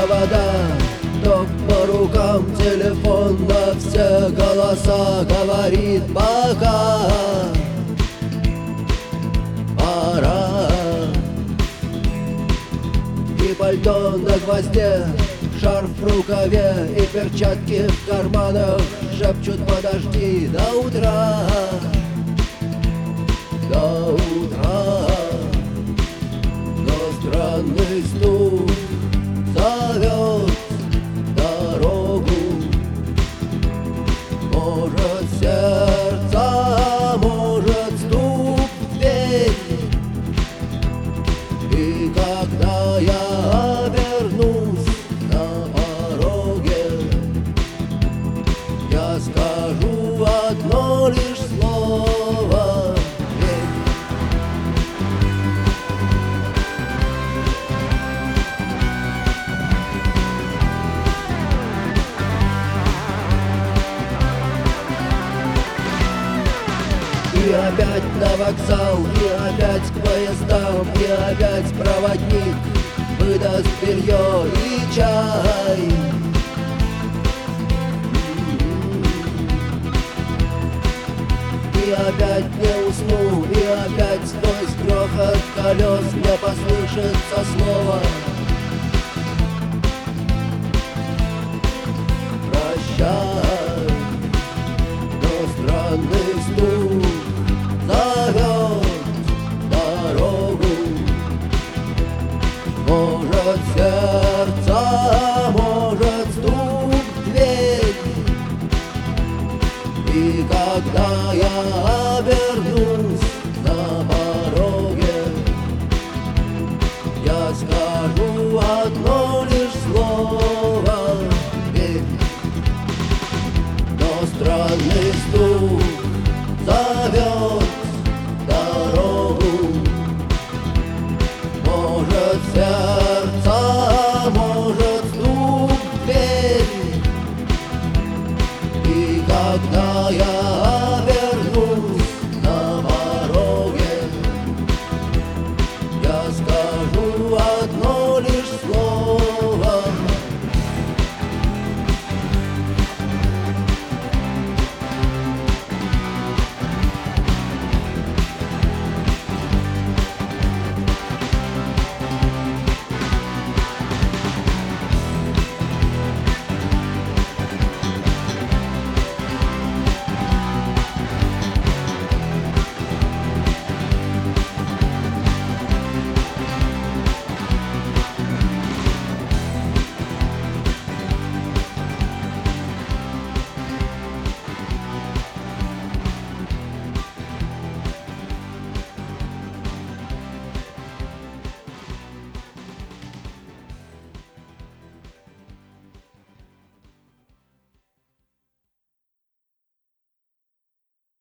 провода, ток по рукам, телефон на все голоса говорит пока. Пора. И пальто на гвозде, шарф в рукаве и перчатки в карманах шепчут: подожди до утра, до утра. Но странный стук зовет дорогу. Может, сердце, может, стук в дверь. И когда я обернусь на пороге, я скажу одно лишь слово: верь. И опять на вокзал, и опять к поездам, и опять проводник выдаст белье и чай. И опять не усну, и опять сквозь грохот колес мне послышится слово: